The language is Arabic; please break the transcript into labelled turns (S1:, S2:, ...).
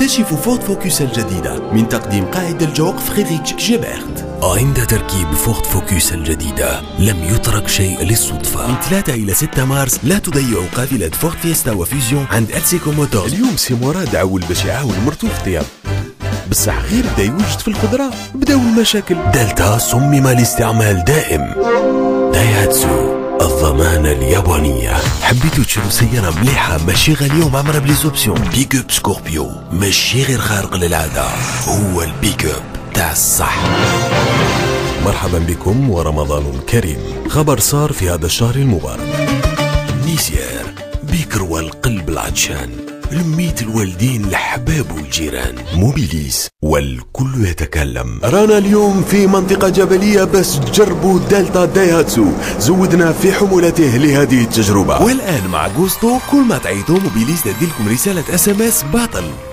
S1: اكتشفوا فورد فوكس الجديدة من تقديم قائد الجوق فريدريك جيبرت.
S2: عند تركيب فورد فوكس الجديدة لم يترك شيء للصدفة.
S1: من 3 إلى 6 مارس لا تضيعوا قافلة فورد فيستا وفيزيون عند ألسيكو موتورز.
S3: اليوم سي مراد عاول باش يعاون مرتو في الطياب، بصح غير بدا يوجد في الخضرة بداو المشاكل.
S2: دلتا صمم لاستعمال دائم. دايهاتسو، الضمانة اليابانية. حبيتوا تشروا سيارة مليحة ماشي غالية ومعمرة بليزوبسيون؟ بيك اب سكوربيو ماشي غير خارق للعادة، هو البيك اب تاع الصح.
S3: مرحبا بكم ورمضان كريم. خبر صار في هذا الشهر المبارك.
S2: نيسير بيكر والقلب العطشان، لميت الوالدين الحباب والجيران.
S3: موبيليس والكل يتكلم.
S1: رانا اليوم في منطقة جبلية بس تجربوا دلتا دايهاتسو، زودنا في حمولته لهذه التجربة. والآن مع جوستو كل ما تعيطوا موبيليس تديلكم رسالة SMS باطل.